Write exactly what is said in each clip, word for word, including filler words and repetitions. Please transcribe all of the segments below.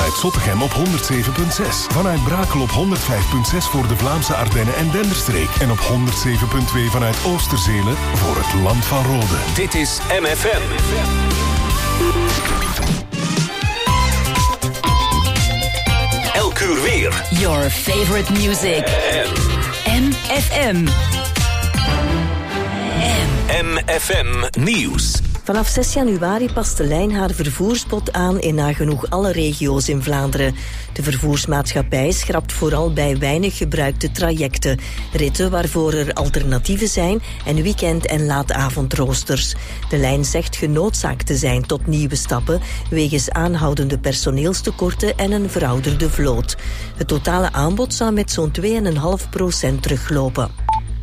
vanuit Zottegem op honderd zeven komma zes. Vanuit Brakel op honderd vijf komma zes voor de Vlaamse Ardennen en Denderstreek. En op honderd zeven komma twee vanuit Oosterzelen voor het Land van Rode. Dit is M F M. Elk uur weer. Your favorite music. M F M. M F M Nieuws. Vanaf zes januari past de lijn haar vervoersbod aan in nagenoeg alle regio's in Vlaanderen. De vervoersmaatschappij schrapt vooral bij weinig gebruikte trajecten, ritten waarvoor er alternatieven zijn en weekend- en laatavondroosters. De lijn zegt genoodzaakt te zijn tot nieuwe stappen wegens aanhoudende personeelstekorten en een verouderde vloot. Het totale aanbod zou met zo'n twee komma vijf procent teruglopen.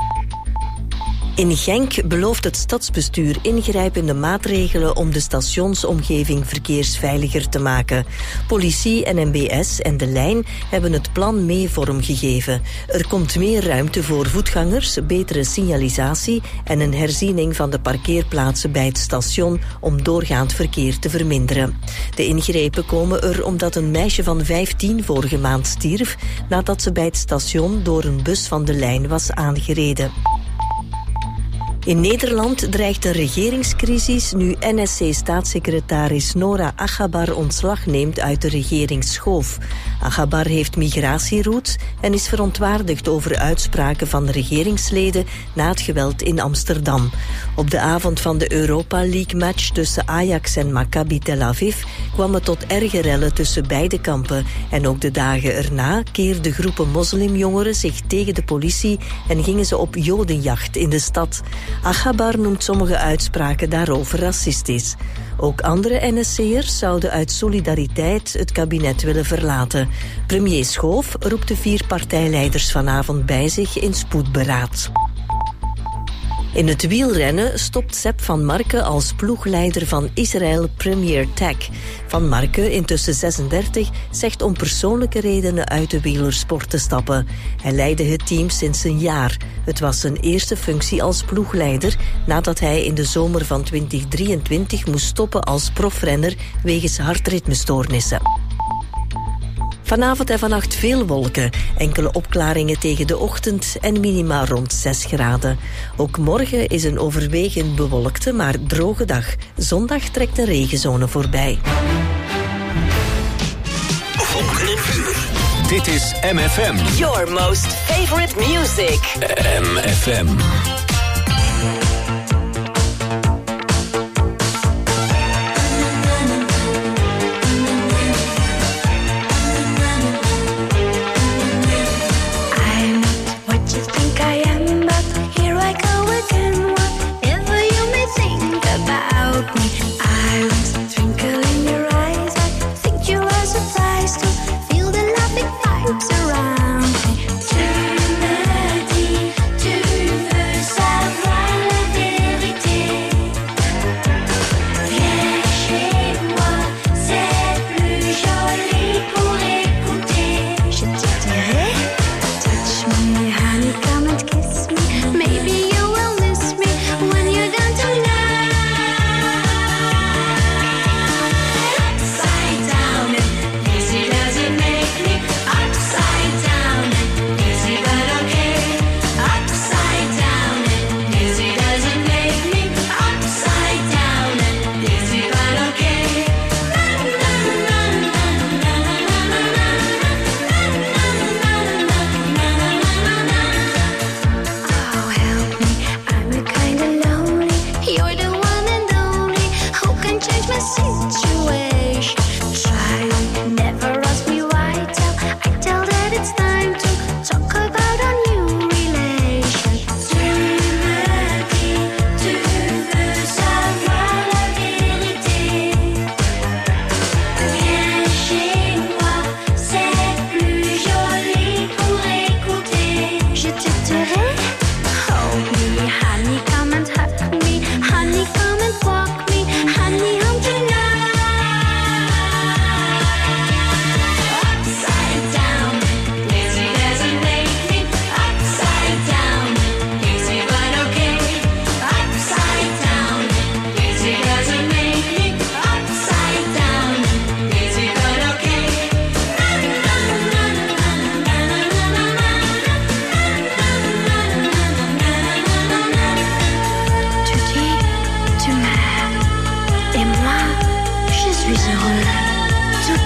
In Genk belooft het stadsbestuur ingrijpende maatregelen om de stationsomgeving verkeersveiliger te maken. Politie en M B S en de lijn hebben het plan mee vormgegeven. Er komt meer ruimte voor voetgangers, betere signalisatie en een herziening van de parkeerplaatsen bij het station om doorgaand verkeer te verminderen. De ingrepen komen er omdat een meisje van vijftien vorige maand stierf nadat ze bij het station door een bus van de lijn was aangereden. In Nederland dreigt een regeringscrisis nu N S C-staatssecretaris Nora Aghabar ontslag neemt uit de regeringsschoof. Aghabar heeft migratieroots en is verontwaardigd over uitspraken van regeringsleden na het geweld in Amsterdam. Op de avond van de Europa League-match tussen Ajax en Maccabi Tel Aviv kwam het tot erge rellen tussen beide kampen. En ook de dagen erna keerden groepen moslimjongeren zich tegen de politie en gingen ze op jodenjacht in de stad. Aghabar noemt sommige uitspraken daarover racistisch. Ook andere N S C'ers zouden uit solidariteit het kabinet willen verlaten. Premier Schoof roept de vier partijleiders vanavond bij zich in spoedberaad. In het wielrennen stopt Sepp van Marke als ploegleider van Israël Premier Tech. Van Marke, intussen zesendertig, zegt om persoonlijke redenen uit de wielersport te stappen. Hij leidde het team sinds een jaar. Het was zijn eerste functie als ploegleider nadat hij in de zomer van twintig drieëntwintig moest stoppen als profrenner wegens hartritmestoornissen. Vanavond en vannacht veel wolken, enkele opklaringen tegen de ochtend en minima rond zes graden. Ook morgen is een overwegend bewolkte, maar droge dag. Zondag trekt een regenzone voorbij. Volgende uur. Dit is M F M. Your most favorite music. M F M. Around me. Too many, too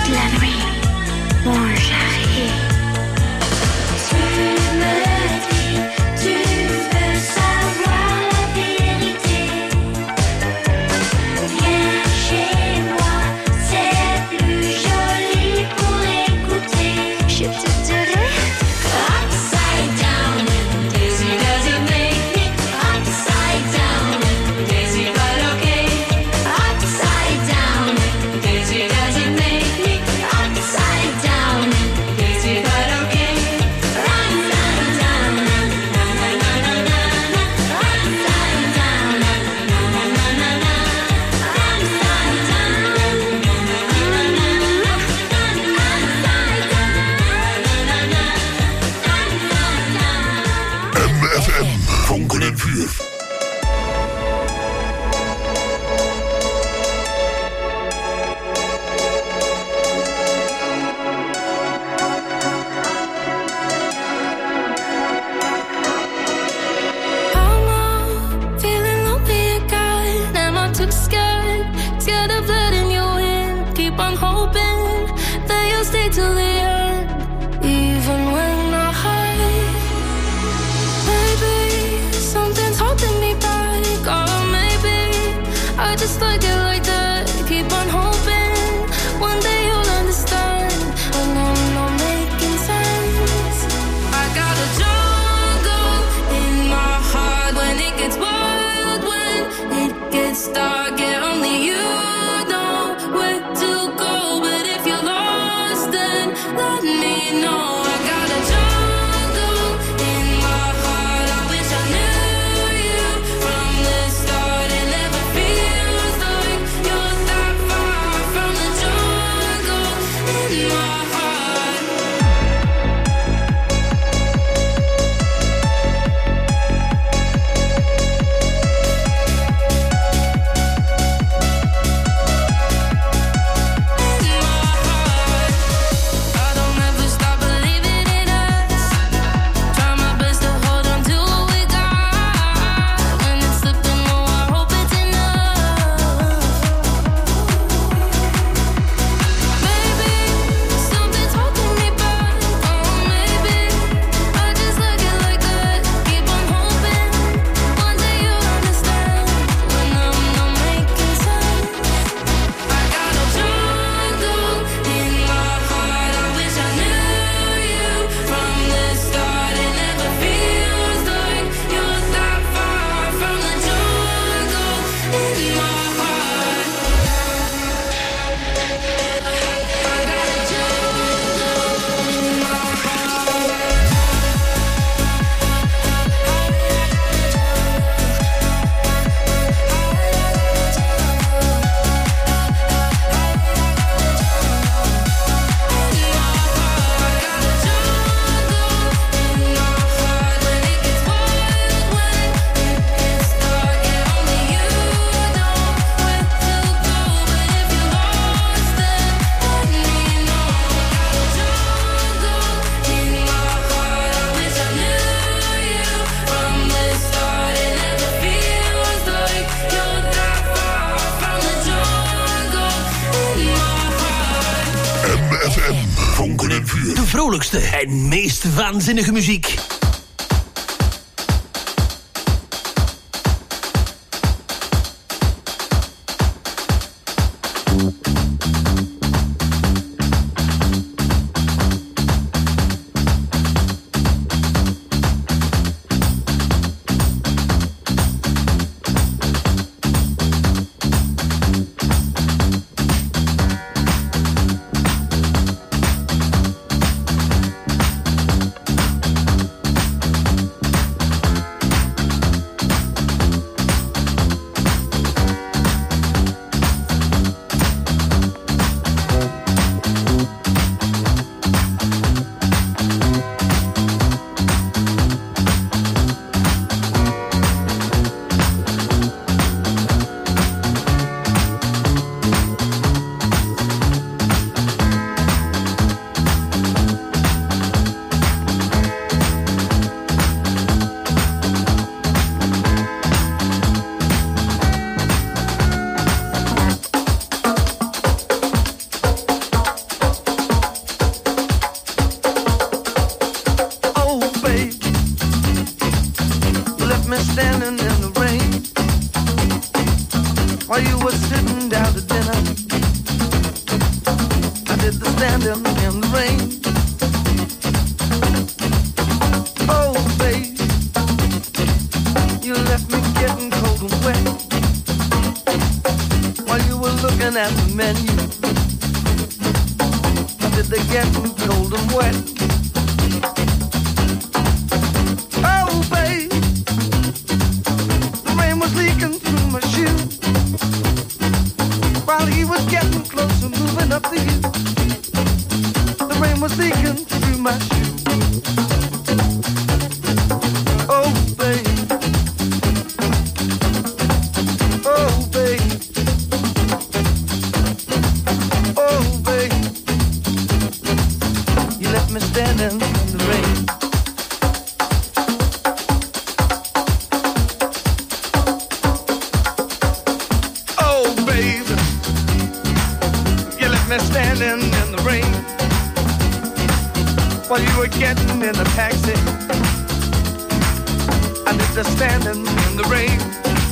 De vrolijkste en meest waanzinnige muziek. standing in the rain while you were sitting down to dinner. I did the standing in the rain. Oh, babe, you left me getting cold and wet while you were looking at the menu. I did the getting cold and wet. Oh, babe, the rain was leaking through my shoe while he was getting closer, moving up to you. The rain was leaking through my shoe. Oh, babe. Oh, babe. Oh, babe. You left me standing in the rain. Oh, babe. You left me standing in the rain while you were getting in the taxi. I did the standing in the rain.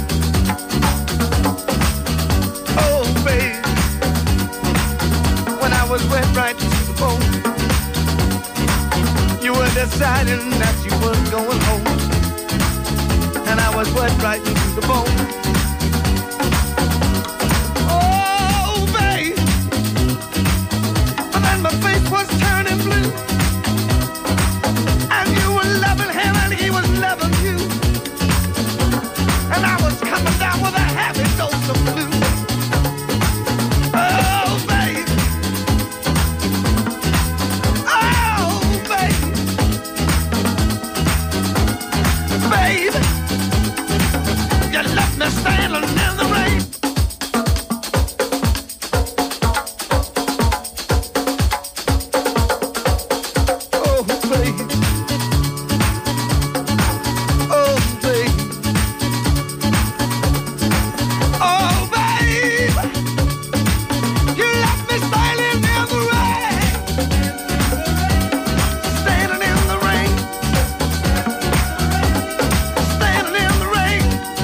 Oh, babe, when I was wet right to the bone, you were deciding that you weren't going home, and I was wet right to the bone. Oh, babe, and then my face was turning blue, and you were loving him and he was loving you, and I was coming down with a heavy dose of blue. Oh, babe. Oh, babe. Babe, you left me standing in the rain. Oh, babe. Oh, babe. Oh, babe. You left me standing in the rain. Standing in the rain. Standing in the rain.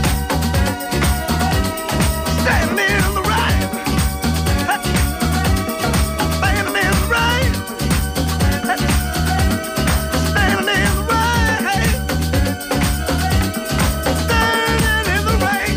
Standing in the rain. Standing in the rain. Standing in the rain. Standing in the rain.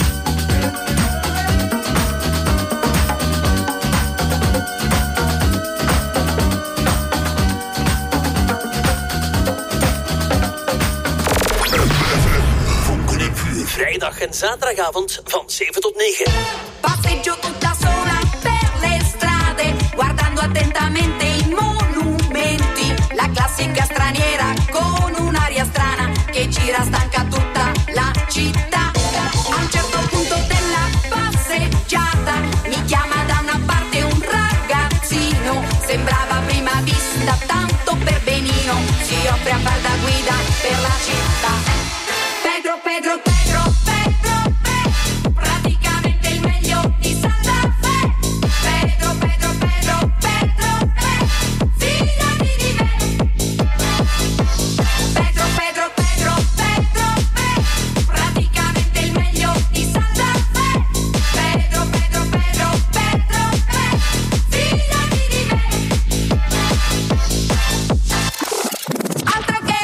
Vonken en vuur. Vrijdag en zaterdagavond van zeven tot negen. Passeggio tutta sola per le strade, guardando attentamente i monumenti. La classica straniera con un'aria strana che gira stanca tutta la città. A un certo punto della passeggiata mi chiama da una parte un ragazzino. Sembrava a prima vista tanto per benino. Si offre a far da guida per la città. Pedro, Pedro, Pedro, Pedro, Pedro, praticamente il meglio di Santa Fe. Pedro, Pedro, Pedro, Pedro, Pedro, fidati di me. Pedro, Pedro, Pedro, Pedro, Pedro, praticamente il meglio di Santa Fe. Pedro, Pedro, Pedro, Pedro, Pedro, fidati di me. Altro che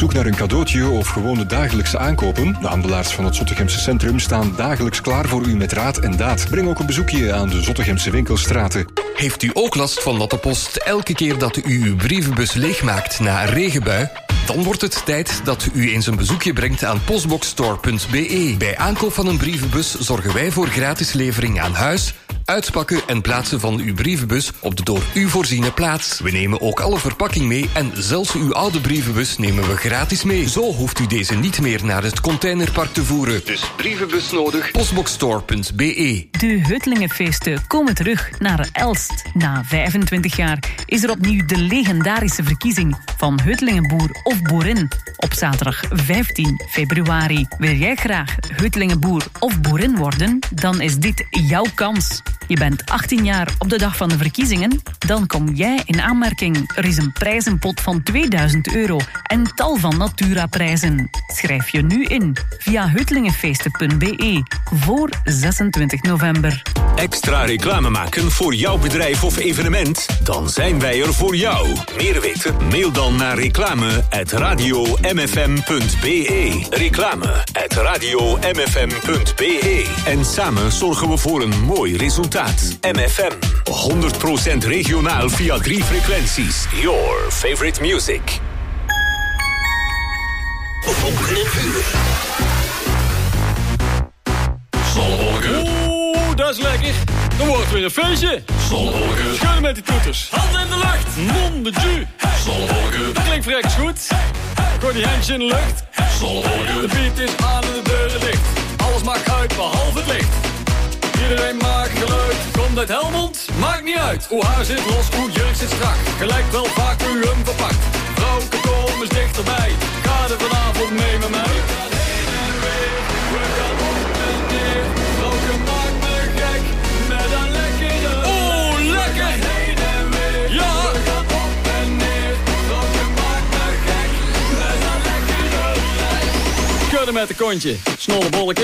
zoek naar een cadeautje of gewone dagelijkse aankopen? De handelaars van het Zottegemse Centrum staan dagelijks klaar voor u met raad en daad. Breng ook een bezoekje aan de Zottegemse winkelstraten. Heeft u ook last van natte post elke keer dat u uw brievenbus leegmaakt na een regenbui? Dan wordt het tijd dat u eens een bezoekje brengt aan postboxstore punt b e. Bij aankoop van een brievenbus zorgen wij voor gratis levering aan huis, uitpakken en plaatsen van uw brievenbus op de door u voorziene plaats. We nemen ook alle verpakking mee en zelfs uw oude brievenbus nemen we gratis mee. Zo hoeft u deze niet meer naar het containerpark te voeren. Dus brievenbus nodig, postboxstore punt b e. De Heutlingenfeesten komen terug naar Elst. Na vijfentwintig jaar is er opnieuw de legendarische verkiezing van Heutlingenboer of boerin op zaterdag vijftien februari. Wil jij graag Heutlingenboer of boerin worden? Dan is dit jouw kans. Je bent achttien jaar op de dag van de verkiezingen? Dan kom jij in aanmerking. Er is een prijzenpot van tweeduizend euro en tal van Natura-prijzen. Schrijf je nu in via heutlingenfeesten punt b e voor zesentwintig november. Extra reclame maken voor jouw bedrijf of evenement? Dan zijn wij er voor jou. Meer weten? Mail dan naar reclame at radio m f m punt b e. Reclame at radio m f m punt b e. En samen zorgen we voor een mooi resultaat. M F M, honderd procent regionaal via drie frequenties. Your favorite music. Vonken en vuur. Zonnewolken. Oeh, dat is lekker. Dan wordt het weer een feestje. Zonnewolken. Schudden met die toeters. Handen in de lucht. Non de ju. Zonnewolken. Dat klinkt vreks goed. Gooi die handjes in de lucht. Zonnewolken. De beat is aan en de deuren dicht. Alles maakt uit behalve het licht. Iedereen maakt geluid. Komt uit Helmond? Maakt niet uit. Hoe haar zit los, hoe jurk zit strak. Gelijk wel vaak hoe u hem verpakt. Vrouwke, kom eens dichterbij. Ga er vanavond mee met mij. We gaan heen en weer. We gaan op en neer. Vrouwke maakt me gek. Met een lekkere. Oeh, lekker. We gaan heen en weer. Ja. We gaan op en neer. Vrouwke maakt me gek. Met een lekkere lijf. Schudden met een kontje. Snollebolleke.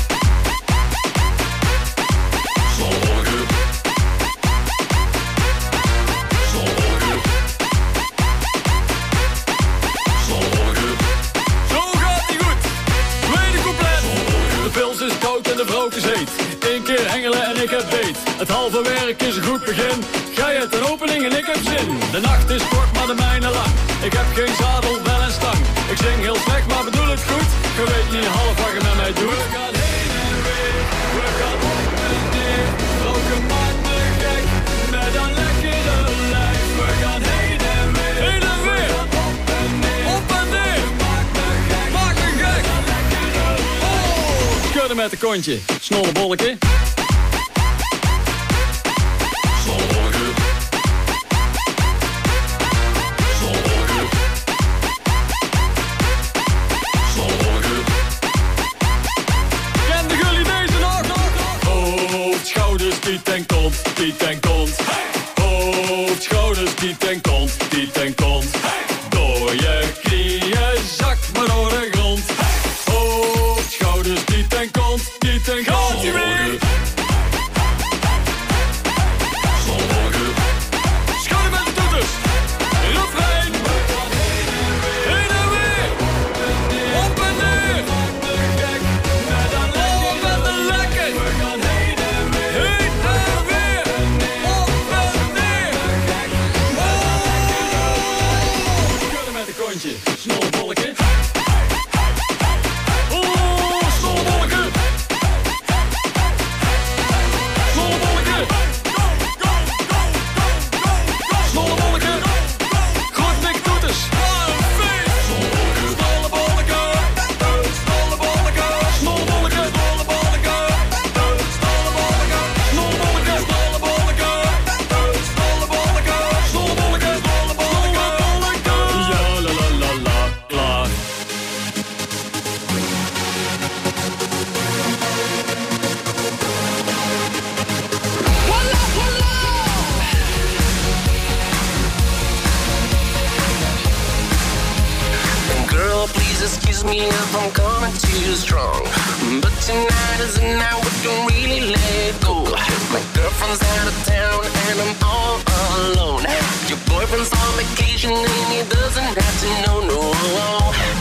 Eén keer hengelen en ik heb beet. Het halve werk is een goed begin. Ga je ten opening en ik heb zin. De nacht is kort, maar de mijne lang. Ik heb geen zadel, wel een stang. Ik zing heel slecht, maar bedoel het goed. Je weet niet half wat je met mij doet. We gaan heen en weer. We gaan op en neer. Roken maakt me gek. Met een lekkere lijf. We gaan heen en weer. Heen en weer. We gaan op en neer. Op en neer. Maakt me gek. Maakt me gek. Oh. Schudden met een kontje. Snollebolleke. Snollebolleke. Snollebolleke. Snollebolleke. Kende jullie deze nog? Hoofd, schouders, piet en kont, piet en kont. Hoofd, schouders, piet en kont, piet en kont. Door je knieën, zak maar door de grond. Hoofd, schouders, piet en kont, piet en kont. Gaat ie weer? Schudden met de toeters. Refrein. Heen en weer. Op en neer. Oh, met een lekker. Heen en weer. Op en neer. Oh. Schudden met een kontje. Snollebolleke. Excuse me if I'm coming too strong, but tonight is the night we can really let go. My girlfriend's out of town and I'm all alone. Your boyfriend's on vacation and he doesn't have to know, no.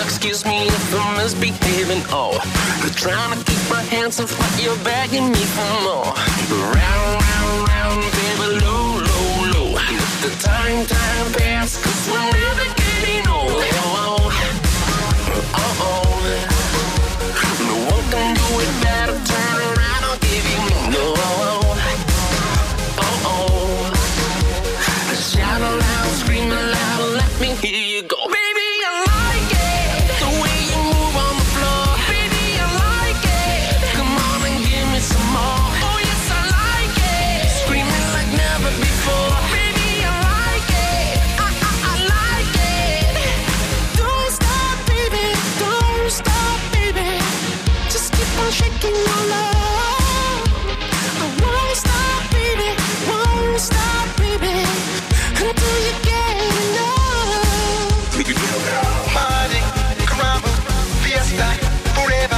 excuse me if I'm misbehaving. Oh, trying to keep my hands off, but you're begging me for more. Round, round, round, baby, low, low, low. Let the time, time pass, cause we're never getting old. Oh, oh, oh. No one can do it better. Turn around, I'll give you more. No, oh, oh. Shout aloud, scream aloud, let me hear you go. Baby, I like it, the way you move on the floor. Baby, I like it, come on and give me some more. Oh yes, I like it, screaming like never before. Baby, I like it, I, I, I like it. Don't stop, baby, don't stop, baby. Just keep on shaking your love. I won't stop, baby, won't stop, baby, until you get enough. Mardi, caramba, fiesta, forever.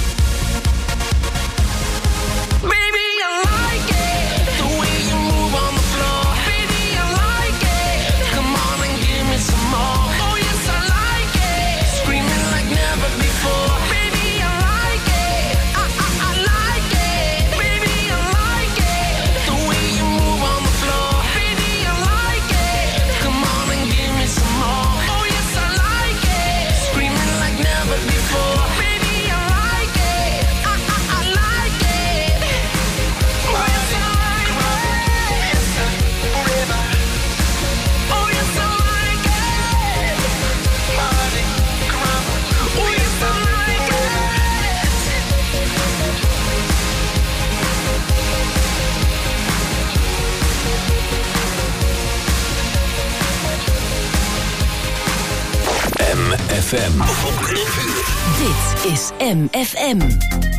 Baby, I like it, the way you move on the floor. Baby, I like it, come on and give me some more. Oh yes, I like it, screaming like never before. Baby, I like it, I, I, I like it. Baby, I like it, the way you move on the floor. Baby, I like it, come on and give me some more. Oh yes, I like it, screaming like never before. Baby, I like it, I, I, I like it. Oh yes, I like it. Forever. Oh yes, I like it. Mardi, caramba, Oh yes, I like it. M F M. Vonken en vuur. Dit is M F M.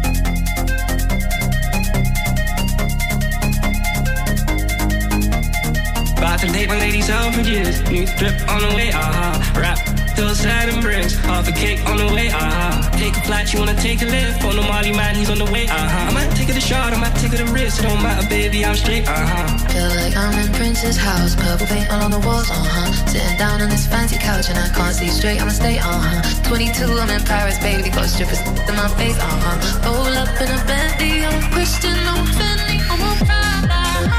About to date my ladies out for years. New drip on the way, ah. Rap till sad and bricks. Half a cake on the way, ah. Take a flight, you wanna take a lift. On the Molly man, he's on the way, ah. I might take it a shot, I might take it a risk. It don't matter, baby, I'm straight, ah. Feel like I'm in Prince's house. Purple paint all on the walls, uh-huh. Sitting down on this fancy couch and I can't see straight, I'ma stay, uh-huh. twenty-two, I'm in Paris, baby. Got strippers in my face, uh-huh. Roll up in a Bentley, I'm Christian, I'm Fendi, I'm a Prada.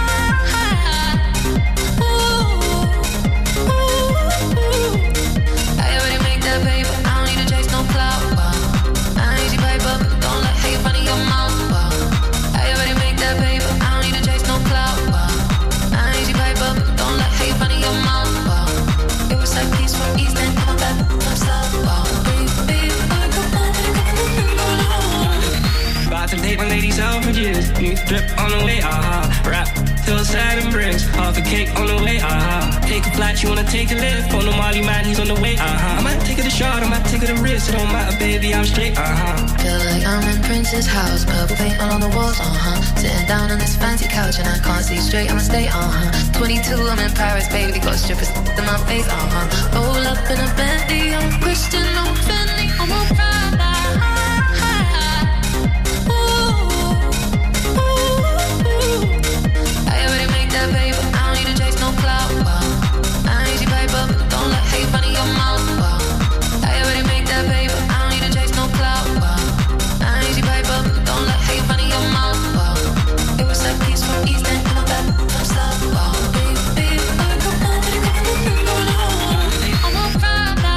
Paper, I don't need to chase no clout. Wow. I need you paper, don't let hate run in your mouth. Wow. I already make that paper, I don't need to chase no clout. Wow. I need you paper, don't let hate run in your mouth. Wow. It was like peace from East End, come back, I'm south. Wow. Baby, I come on, About to date my ladies out for years. New drip on the way, ah. Rap till sad and bricks. Half a cake on the way, ah. Take a flight, you wanna take a lift. On the Molly man, he's on the way, uh-huh. I might take it a shot, I might take it a risk. It don't matter, baby, I'm straight, uh-huh. Feel like I'm in Prince's house. Purple paint all on the walls, uh-huh. Sitting down on this fancy couch and I can't see straight, I'ma stay, uh-huh. twenty-two, I'm in Paris, baby. Got strippers in my face, uh-huh. Roll up in a Bentley, I'm Christian, I'm Fendi, I'm a Prada. Paper, I don't need to chase no clout. Wow. I need you paper, don't let hate run in your mouth. Wow. I already made that paper, I don't need to chase no clout. Wow. I need you paper, don't let hate run in your mouth. Wow. It was like peace from East End, come back, I'm south. Wow. Baby, I come on, baby, come on, I'm a Prada.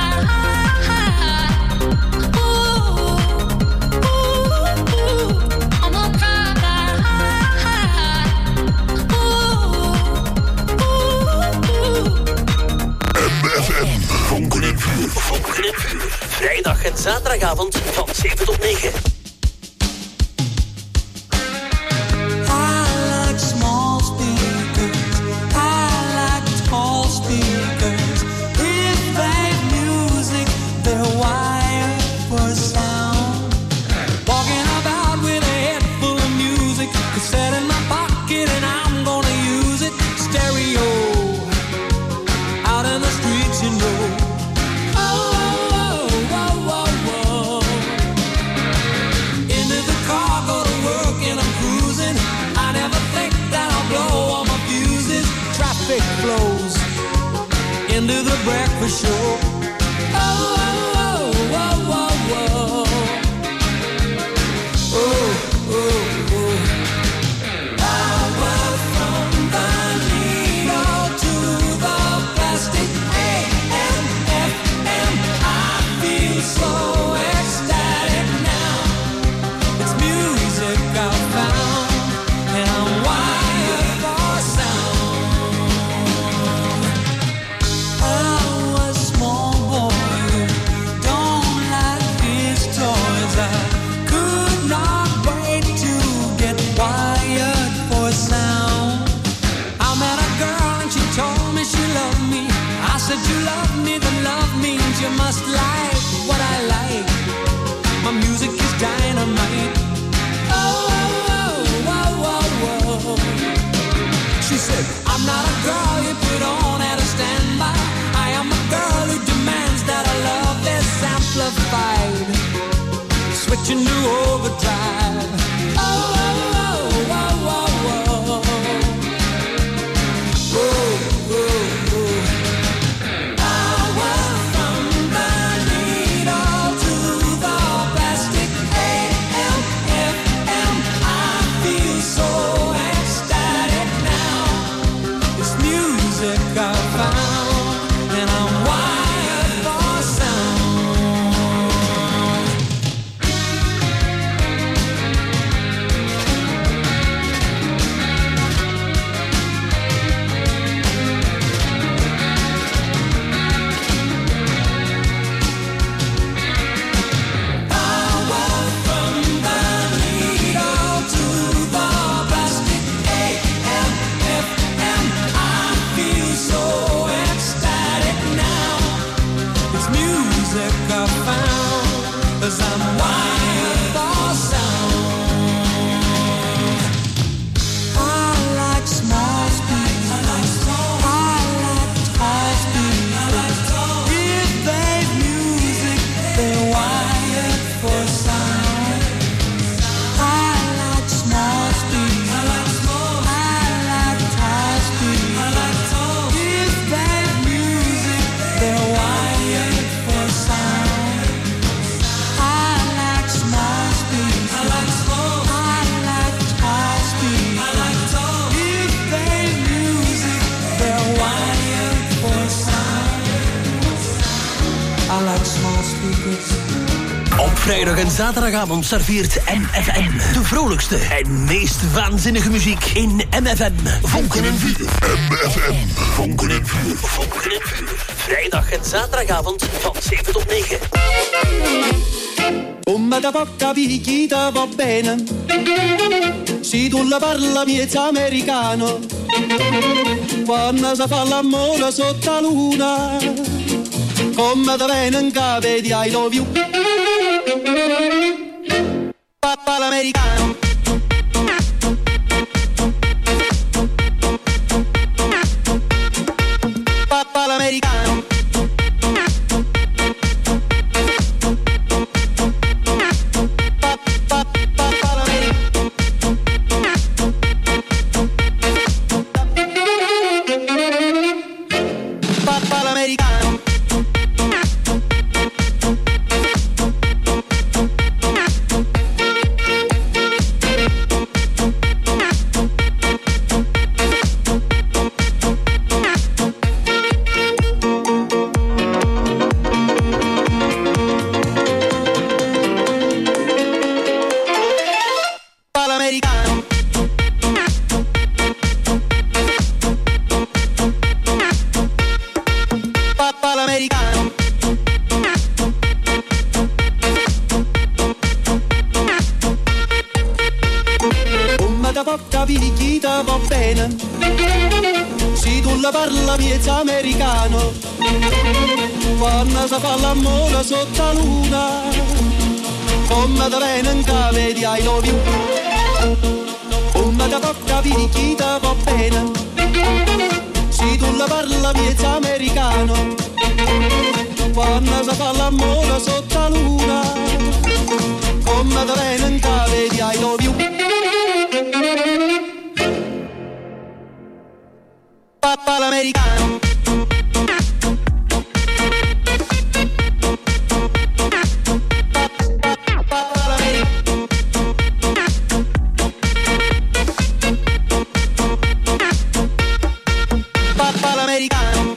Ooh, ooh, ooh, I'm a Prada. Vonken en vuur. Vonken en vuur. Vrijdag en zaterdagavond van zeven tot negen. Into the breakfast show. Oh, oh, oh, put you into overdrive. Oh, oh, oh, oh, oh, oh. Oh, oh, oh. Power from the needle to the plastic. A M F M, I feel so ecstatic now. This music I found, and I'm wired for sound. Power from the needle to the plastic. A M F M, I feel so ecstatic now. It's music I found, 'cause I'm wired for sound. I like small speeds, I like tall speeds. If they've music, they're wired for sound. I like small speeds, I like tall speeds. If they've music, they're wired for sound. I like small speeds, I like tall speeds. If they've music, they're wired for sound. I like small speakers. Op vrijdag en zaterdagavond serveert M F M de vrolijkste en meest waanzinnige muziek in M F M. Vonken en vuur. M F M. Vonken en vuur. Vonken en vuur. Vrijdag en zaterdagavond van zeven tot negen. Come da poca picchita va bene, se tu la parla miezza americano, quando si fa l'amore sotto la luna, come da bene in cave di I love you. Papà l'americano. Papà l'americano. Papà l'americano. Picchita va bene, se tu la parla miezza americano, quando si fa l'amore sotto la luna, come da bene in cave di I love you. Come da poca picchita va bene, se tu la parla miezza americano, quando si fa l'amore sotto la luna, come da bene in cave di I love you. Papà l'americano. Papà l'americano.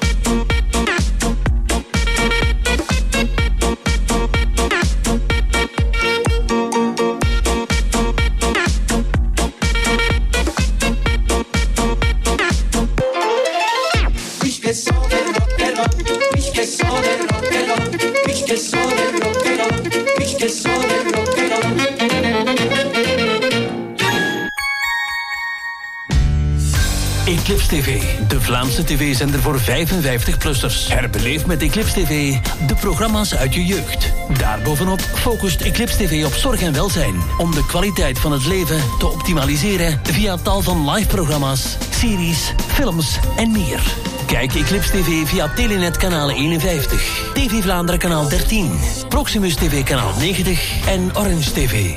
Eclipse T V, de Vlaamse tv-zender voor vijfenvijftig-plussers. Herbeleef met Eclipse T V de programma's uit je jeugd. Daarbovenop focust Eclipse T V op zorg en welzijn, om de kwaliteit van het leven te optimaliseren via tal van live-programma's, series, films en meer. Kijk Eclipse T V via Telenet kanaal eenenvijftig, T V Vlaanderen kanaal dertien, Proximus T V kanaal negentig en Orange T V.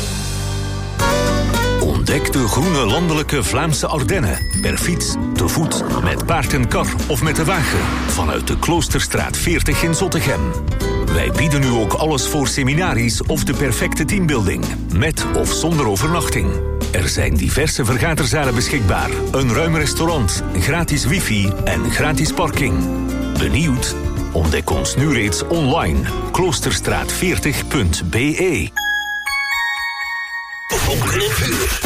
Ontdek de groene landelijke Vlaamse Ardennen. Per fiets, te voet, met paard en kar of met de wagen. Vanuit de Kloosterstraat veertig in Zottegem. Wij bieden nu ook alles voor seminaries of de perfecte teambuilding. Met of zonder overnachting. Er zijn diverse vergaderzalen beschikbaar. Een ruim restaurant, gratis wifi en gratis parking. Benieuwd? Ontdek ons nu reeds online. kloosterstraat veertig punt b e. Vonken en vuur.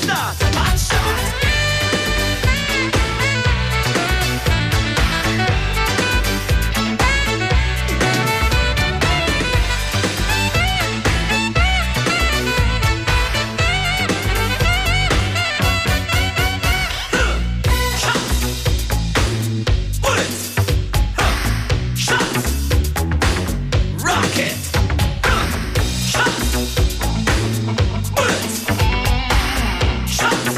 shot, hot shot. Shot.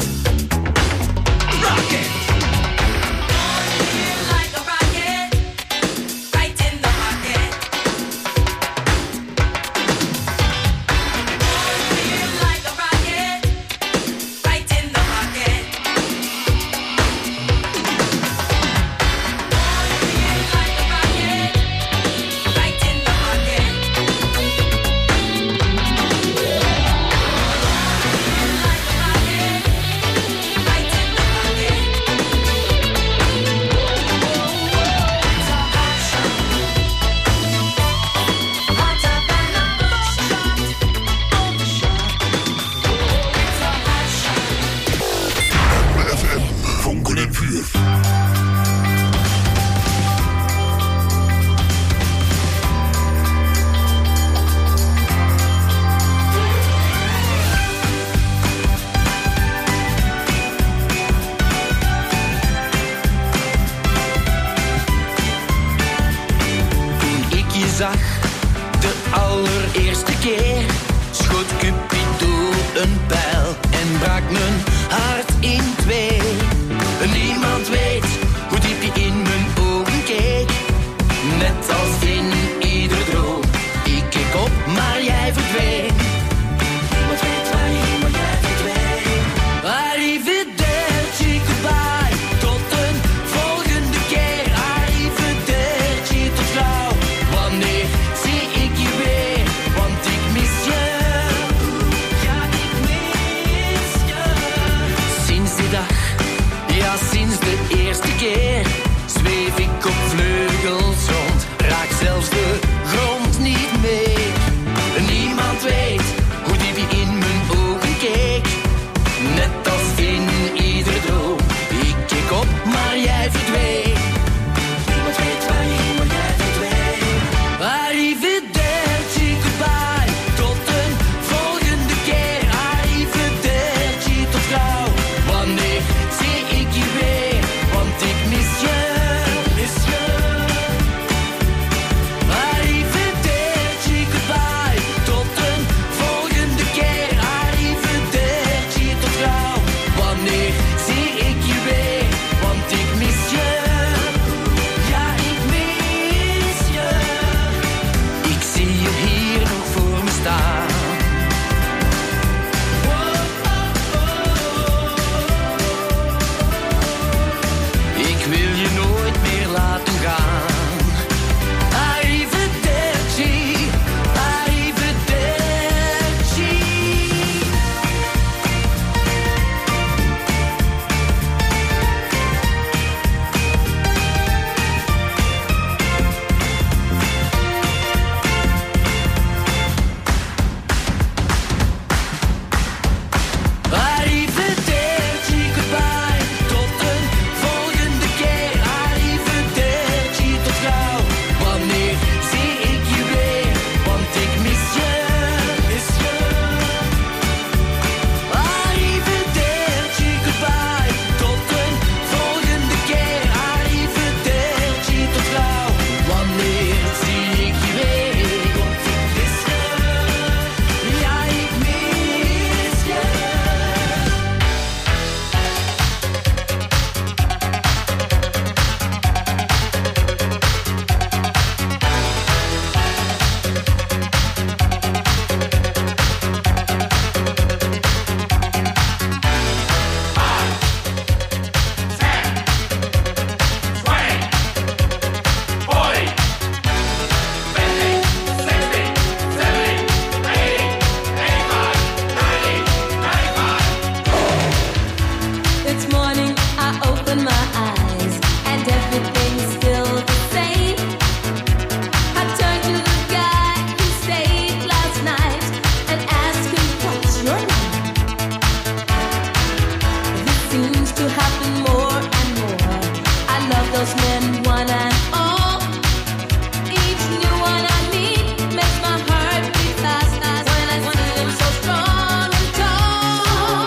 to happen more and more. I love those men, one and all. Each new one I meet makes my heart beat fast as when I see them so strong and tall.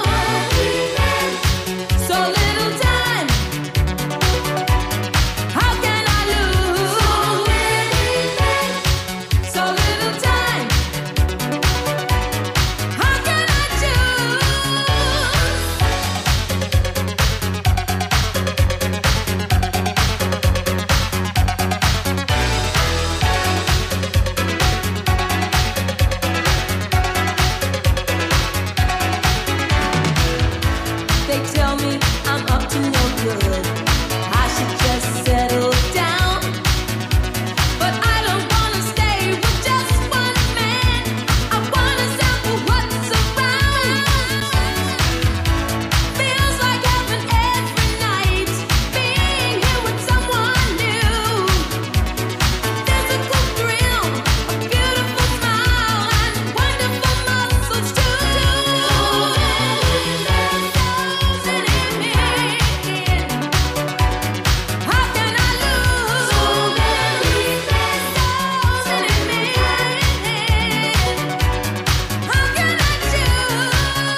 So little time, how can I lose? So little time, how can I choose? They tell me I'm up to no good. I should just settle down. But I don't wanna stay with just one man. I wanna sample what's around. Feels like heaven every night. Being here with someone new. Physical thrill, a beautiful smile, and wonderful muscles too. How can I lose? So many souls in me. How can I choose?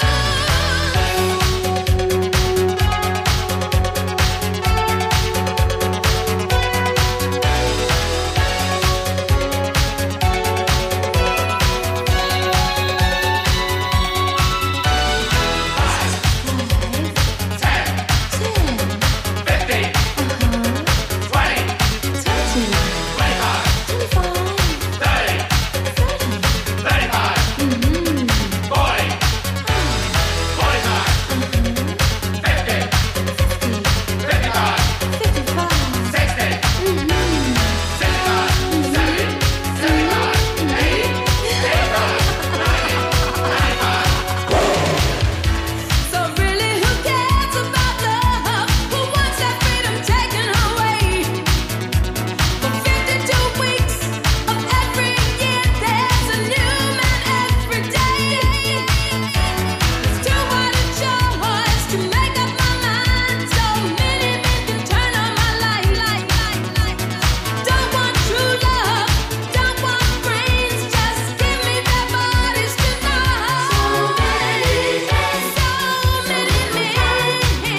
So really, who cares about love? Who wants that freedom taken away? For fifty-two weeks of every year, there's a new man every day. It's too hard a choice to make up my mind. So many men can turn on my light. Don't want true love, don't want brains, just give me their bodies tonight. So many men, so many men.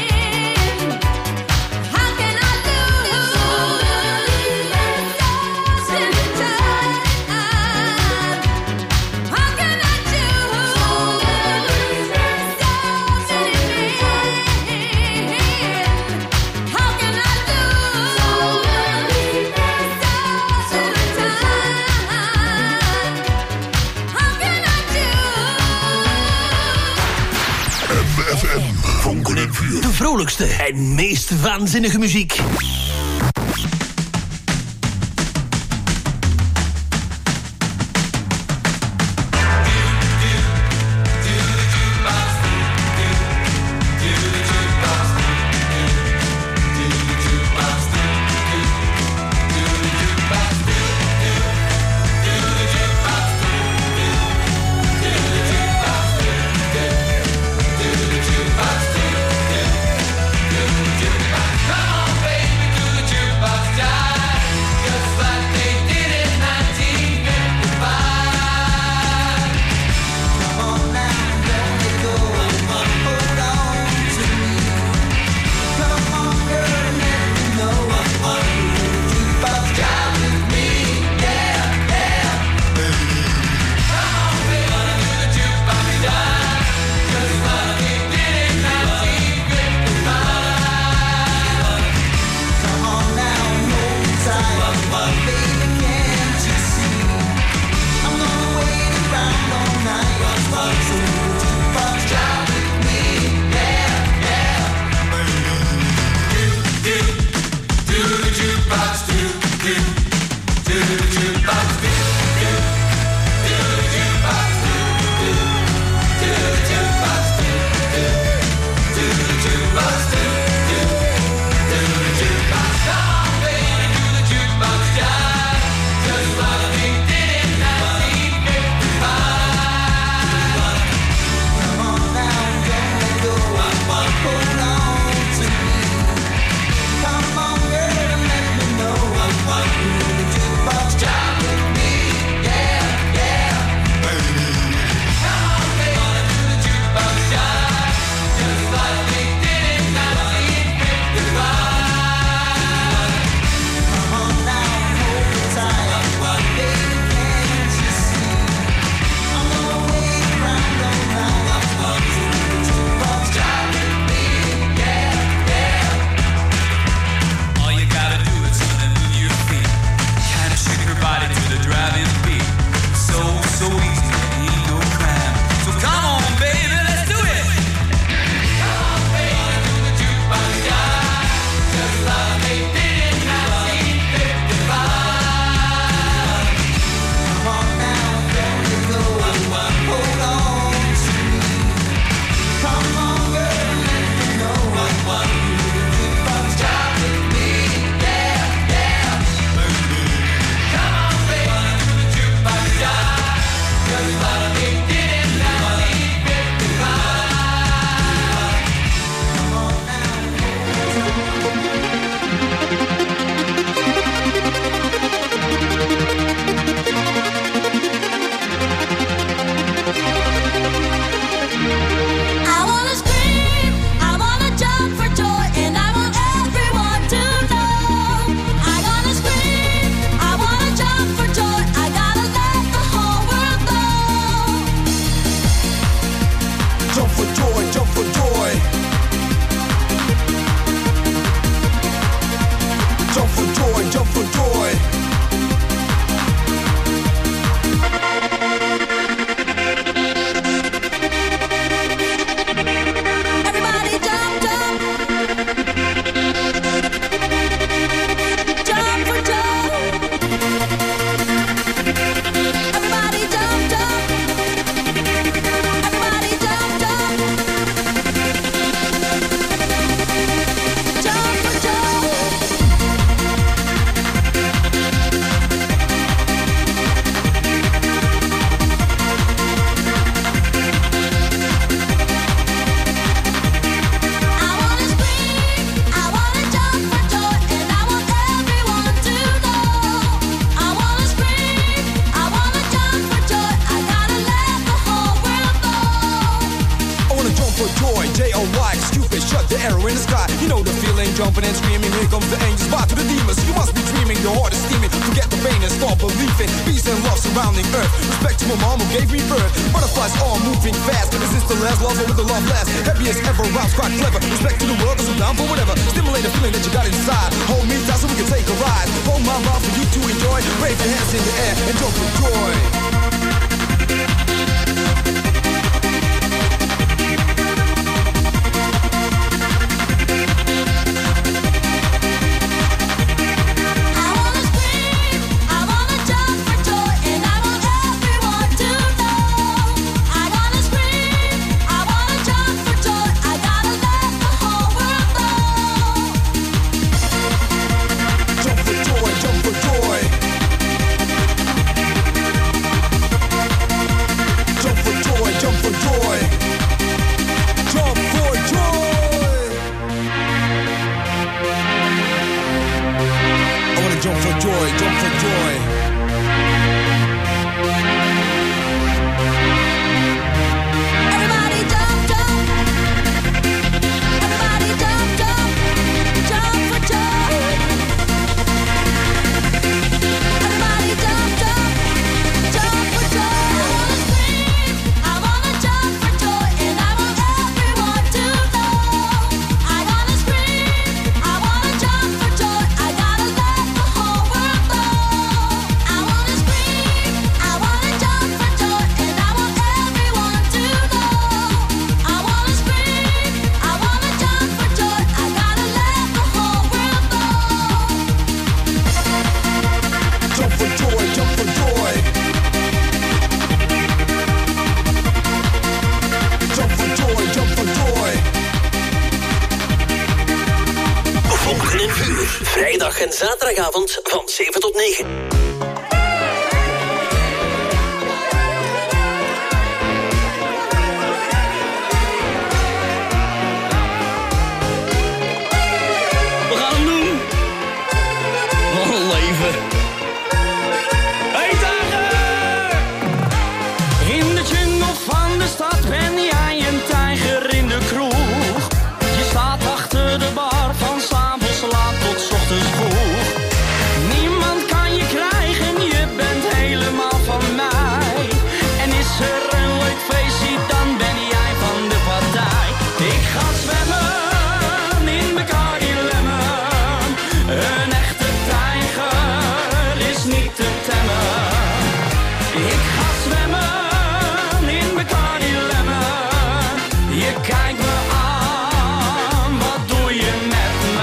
How can I lose? So many men, so many time. How can I choose? So many men, so many men. How can I lose? So many men, so many time. How can I choose? M F M. Vonken en vuur. De vrolijkste en meest waanzinnige muziek. Come on, baby, do the jukebox. like Cupid, shut the arrow in the sky. You know the feeling, jumping and screaming. Here comes the angels, bow to the demons. You must be dreaming, your heart is steaming. Forget the pain and start believing. Peace and love surrounding earth. Respect to my mom who gave me birth. Butterflies all moving fast. Is this the last love or will the love last? Happy as ever, rhymes quite clever. Respect to the world, cause I'm down for whatever. Stimulate the feeling that you got inside. Hold me tight so we can take a ride. Hold my mouth for you to enjoy. Wave your hands in the air and jump for joy. Vrijdag en zaterdagavond van zeven tot negen. We gaan hem doen. Wat een leven. Hey tijger! In de jungle van de stad ben jij een tijger in de kroeg. Je staat achter de bar van 's avonds laat tot 's ochtends vroeg. Niemand kan je krijgen, je bent helemaal van mij. En is er een leuk feestje, dan ben jij van de partij. Ik ga zwemmen in Bacardi Lemon. Een echte tijger is niet te temmen. Ik ga zwemmen in Bacardi Lemon. Je kijkt me aan, wat doe je met me?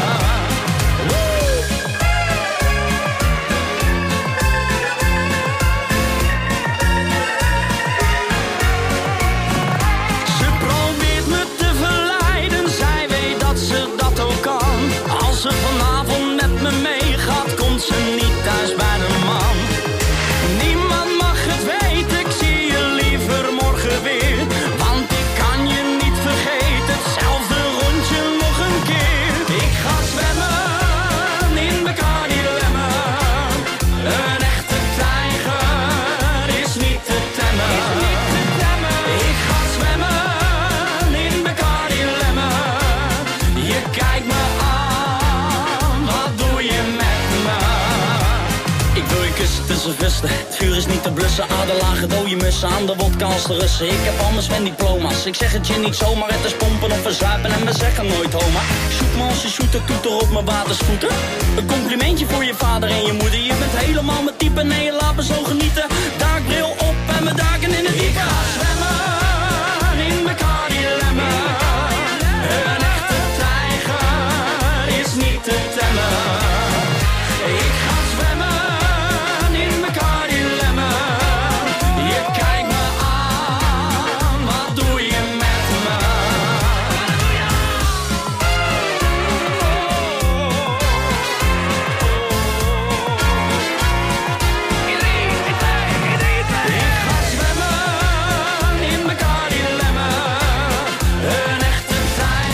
Ze probeert me te verleiden, zij weet dat ze dat ook kan. Als ze vanavond met me meegaat, komt ze niet thuis bij de man. Niemand mag het weten, ik zie je liever morgen weer. Want ik kan je niet vergeten, hetzelfde rondje nog een keer. Ik ga zwemmen in Bacardi Lemon. Een echte tijger is niet te temmen. Ik ga zwemmen in Bacardi Lemon. Je kijkt me aan, wat doe je met me? Ik wil je kussen tussen vesten. Het vuur is niet te blussen. Aderlage dode mussen aan de wodka als de Russen. Ik heb anders mijn diploma's. Ik zeg het je niet zomaar. Het is pompen of verzuipen en we zeggen nooit homa. Zoek me als je shooter, toeter op mijn watersvoeten. Een complimentje voor je vader en je moeder. Je bent helemaal mijn type, nee je laat me zo genieten. Daakbril op en we daken in het diepe.